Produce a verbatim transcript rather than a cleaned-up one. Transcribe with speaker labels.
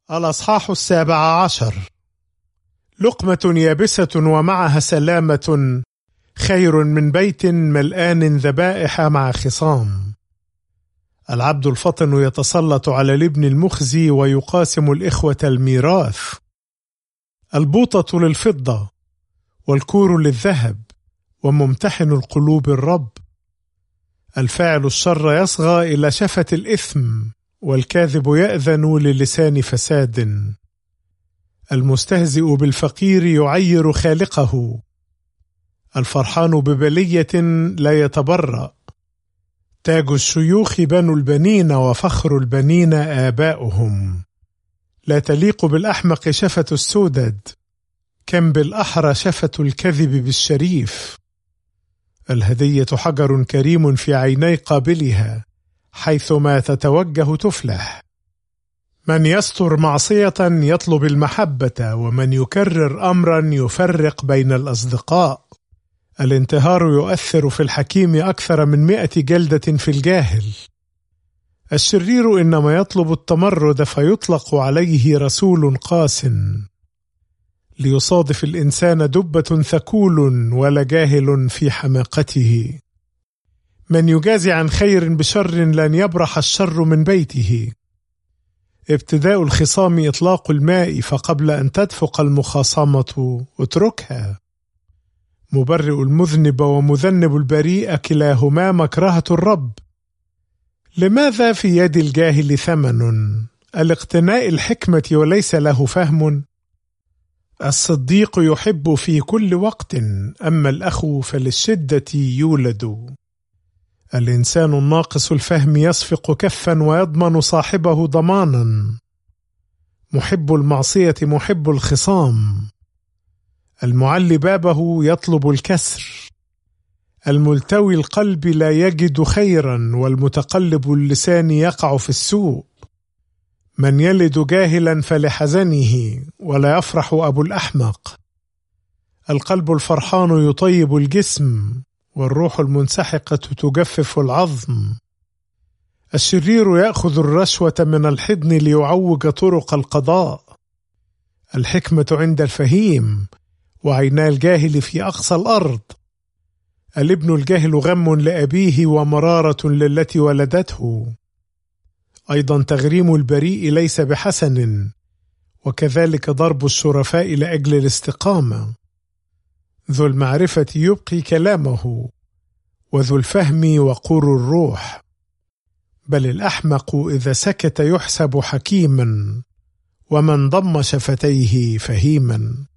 Speaker 1: الأصحاح السابع عشر. لقمة يابسة ومعها سلامة خير من بيت ملآن ذبائح مع خصام. العبد الفطن يتسلط على الابن المخزي ويقاسم الإخوة الميراث. البوطة للفضة والكور للذهب وممتحن القلوب الرب. الفاعل الشر يصغى إلى شفة الإثم والكاذب يأذن للسان فساد. المستهزئ بالفقير يعير خالقه. الفرحان ببلية لا يتبرأ. تاج الشيوخ بنو البنين وفخر البنين آباؤهم. لا تليق بالأحمق شفة السودد، كم بالأحرى شفة الكذب بالشريف. الهدية حجر كريم في عيني قابلها، حيثما تتوجه تفلح. من يستر معصية يطلب المحبة، ومن يكرر أمرا يفرق بين الأصدقاء. الانتهار يؤثر في الحكيم أكثر من مئة جلدة في الجاهل. الشرير إنما يطلب التمرد فيطلق عليه رسول قاس. ليصادف الإنسان دبة ثكول ولا جاهل في حماقته. من يجازي عن خير بشر لن يبرح الشر من بيته. ابتداء الخصام إطلاق الماء، فقبل أن تدفق المخاصمة اتركها. مبرئ المذنب ومذنب البريء كلاهما مكرهة الرب. لماذا في يد الجاهل ثمن؟ الاقتناء الحكمة وليس له فهم. الصديق يحب في كل وقت، أما الأخو فللشدة يولد. الإنسان الناقص الفهم يصفق كفا ويضمن صاحبه ضمانا. محب المعصية محب الخصام. المعلي بابه يطلب الكسر. الملتوي القلب لا يجد خيرا، والمتقلب اللسان يقع في السوء. من يلد جاهلا فلحزنه، ولا يفرح أبو الأحمق. القلب الفرحان يطيب الجسم، والروح المنسحقة تجفف العظم. الشرير يأخذ الرشوة من الحضن ليعوج طرق القضاء. الحكمة عند الفهيم، وعينا الجاهل في أقصى الأرض. الابن الجاهل غم لأبيه ومرارة للتي ولدته. أيضا تغريم البريء ليس بحسن، وكذلك ضرب الشرفاء لأجل الاستقامة. ذو المعرفة يبقي كلامه، وذو الفهم وقور الروح. بل الأحمق إذا سكت يحسب حكيما، ومن ضم شفتيه فهيما.